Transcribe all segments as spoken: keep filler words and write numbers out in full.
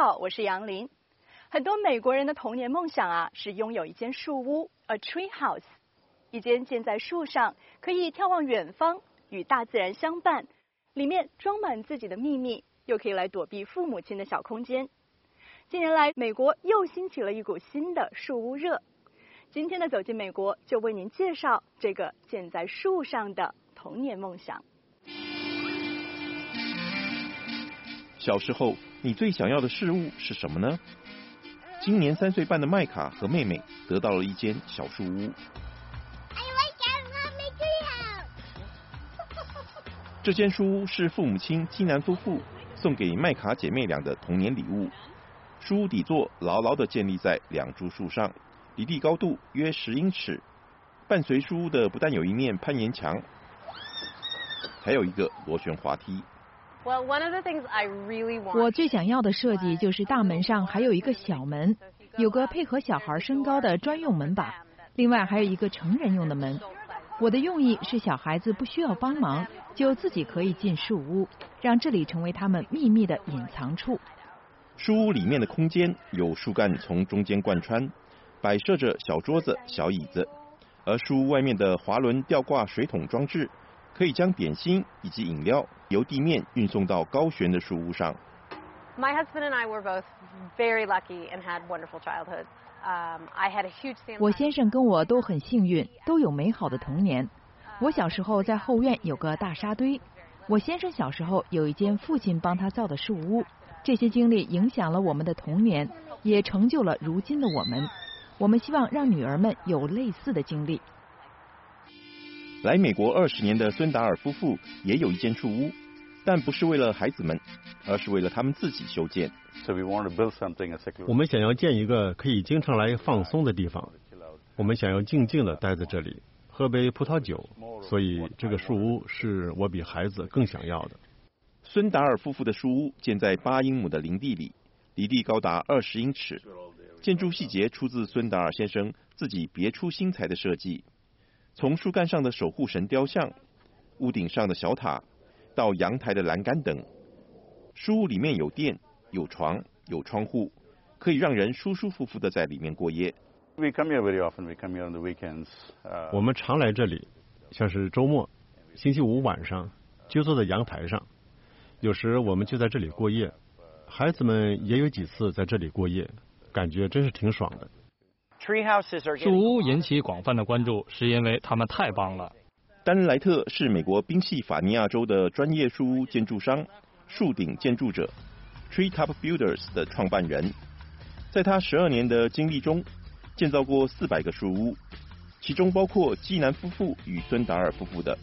好，我是杨林。很多美国人的童年梦想啊，是拥有一间树屋 ，a tree house， 一间建在树上，可以眺望远方，与大自然相伴，里面装满自己的秘密，又可以来躲避父母亲的小空间。近年来，美国又兴起了一股新的树屋热。今天的走进美国，就为您介绍这个建在树上的童年梦想。 小时候，你最想要的事物是什么呢？今年三岁半的麦卡和妹妹得到了一间小树屋。这间书屋是父母亲基南夫妇送给麦卡姐妹俩的童年礼物。书屋底座牢牢地建立在两株树上，离地高度约十英尺。伴随书屋的不但有一面攀岩墙，还有一个螺旋滑梯。 我最想要的设计就是大门上还有一个小门，有个配合小孩身高的专用门把，另外还有一个成人用的门。我的用意是小孩子不需要帮忙，就自己可以进树屋，让这里成为他们秘密的隐藏处。 书屋里面的空间有树干从中间贯穿，摆设着小桌子、小椅子，而书屋外面的滑轮吊挂水桶装置，可以将点心以及饮料由地面运送到高悬的树屋上。 My husband and I were both very lucky and had wonderful childhoods. Um, I had a huge family. 我先生跟我都很幸运，都有美好的童年。我小时候在后院有个大沙堆，我先生小时候有一间父亲帮他造的树屋。这些经历影响了我们的童年，也成就了如今的我们。我们希望让女儿们有类似的经历。 来美国二十年的孙达尔夫妇也有一间树屋，但不是为了孩子们，而是为了他们自己修建。 我们想要建一个可以经常来放松的地方，我们想要静静地待在这里，喝杯葡萄酒，所以这个树屋是我比孩子更想要的。 孙达尔夫妇的树屋建在八英亩的林地里，离地高达二十英尺。建筑细节出自孙达尔先生自己别出心裁的设计，从树干上的守护神雕像、屋顶上的小塔，到阳台的栏杆等。书屋里面有电、有床、有窗户，可以让人舒舒服服的在里面过夜。 我们常来这里，像是周末、星期五晚上，就坐在阳台上。有时我们就在这里过夜，孩子们也有几次在这里过夜，感觉真是挺爽的。 树屋引起广泛的关注，是因为他们太棒了。 丹莱特是美国宾夕法尼亚州的专业树屋建筑商、树顶建筑者 Treetop Builders 的创办人。在他十二年的经历中，建造过四百个树屋，其中包括基南夫妇与孙达尔夫妇的。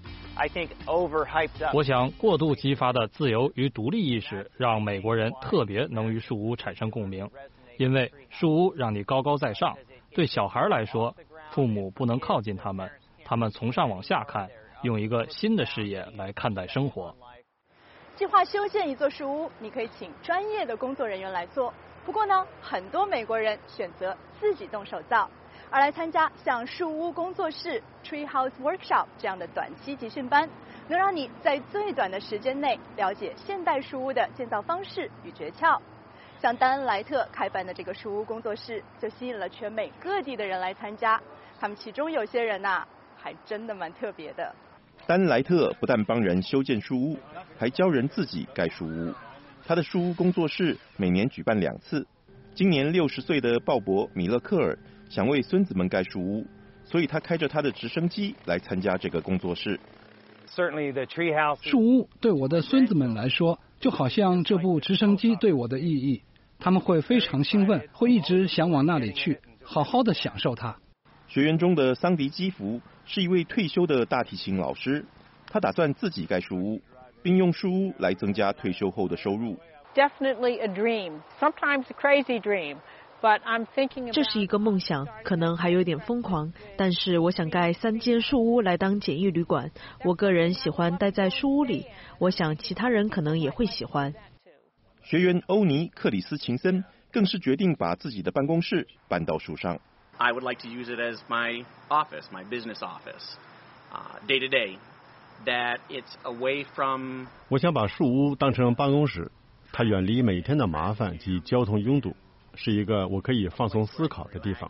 我想过度激发的自由与独立意识让美国人特别能与树屋产生共鸣，因为树屋让你高高在上，对小孩来说，父母不能靠近他们，他们从上往下看，用一个新的视野来看待生活。 计划修建一座树屋，你可以请专业的工作人员来做。不过呢，很多美国人选择自己动手造，而来参加像树屋工作室 Treehouse Workshop 这样的短期集训班，能让你在最短的时间内了解现代树屋的建造方式与诀窍。像丹恩莱特开办的这个树屋工作室，就吸引了全美各地的人来参加。他们其中有些人呐、啊，还真的蛮特别的。 丹莱特不但帮人修建树屋，还教人自己盖树屋。他的树屋工作室每年举办两次。今年六十岁的鲍勃·米勒克尔想为孙子们盖树屋，所以他开着他的直升机来参加这个工作室。 树屋对我的孙子们来说，就好像这部直升机对我的意义。他们会非常兴奋，会一直想往那里去，好好的享受它。 学员中的桑迪基福是一位退休的大提琴老师，他打算自己盖树屋，并用树屋来增加退休后的收入。 Definitely a dream, sometimes a crazy dream, but I'm thinking about... 这是一个梦想，可能还有点疯狂，但是我想盖三间树屋来当简易旅馆。我个人喜欢待在树屋里，我想其他人可能也会喜欢。 学员欧尼·克里斯琴森更是决定把自己的办公室搬到树上。 I would like to use it as my office, my business office, uh, day to day. That it's away from. 我想把树屋当成办公室， 它远离每天的麻烦及交通拥堵，是一个我可以放松思考的地方。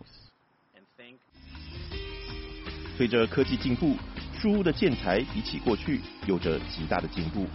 随着科技进步，树屋的建材比起过去有着极大的进步。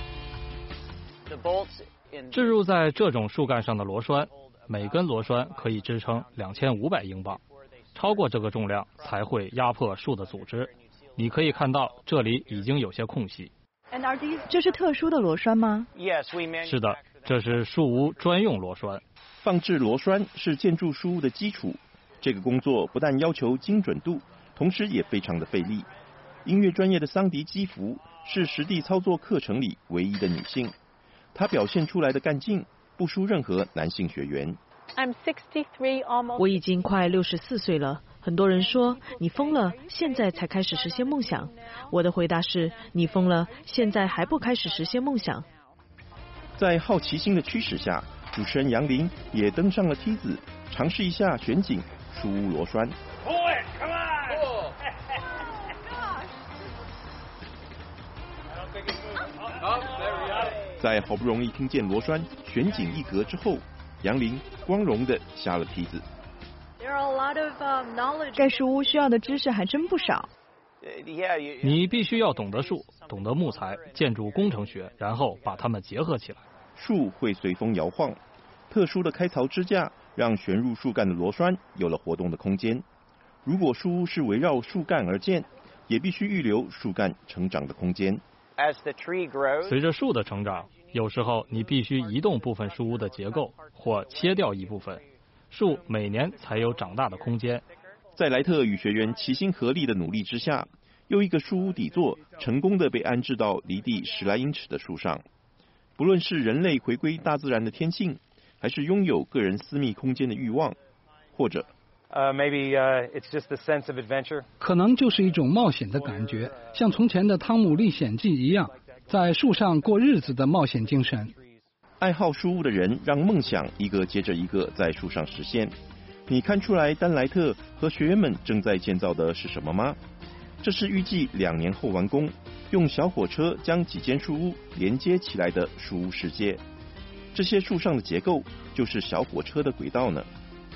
置入在这种树干上的螺栓，每根螺栓可以支撑两千五百英镑，超过这个重量才会压迫树的组织。你可以看到这里已经有些空隙。 这是特殊的螺栓吗？ 是的，这是树屋专用螺栓。 放置螺栓是建筑树屋的基础，这个工作不但要求精准度，同时也非常的费力。音乐专业的桑迪基福是实地操作课程里唯一的女性，她表现出来的干劲不输任何男性学员。 我已经快六十四岁了。很多人说你疯了，现在才开始实现梦想。我的回答是，你疯了，现在还不开始实现梦想。 在好奇心的驱使下，主持人杨林也登上了梯子，尝试一下旋井树屋螺栓。在好不容易听见螺栓旋井一格之后，杨林光荣地下了梯子。 盖树屋需要的知识还真不少。 你必须要懂得树，懂得木材、建筑工程学，然后把它们结合起来。 树会随风摇晃，特殊的开槽支架让旋入树干的螺栓有了活动的空间。如果树屋是围绕树干而建，也必须预留树干成长的空间。 随着树的成长，有时候你必须移动部分树屋的结构，或切掉一部分。树每年才有长大的空间。 在莱特与学员齐心合力的努力之下，又一个树屋底座成功的被安置到离地十来英尺的树上。不论是人类回归大自然的天性，还是拥有个人私密空间的欲望，或者 Uh, maybe uh, it's just the sense of adventure. 可能就是一种冒险的感觉，像从前的《汤姆历险记》一样，在树上过日子的冒险精神。 爱好树屋的人让梦想一个接着一个在树上实现。你看出来丹莱特和学员们正在建造的是什么吗？这是预计两年后完工，用小火车将几间树屋连接起来的树屋世界。这些树上的结构就是小火车的轨道呢。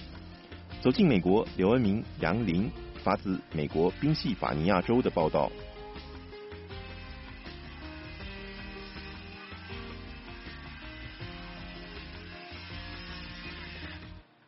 走进美国，刘恩明、杨林发自美国宾夕法尼亚州的报道。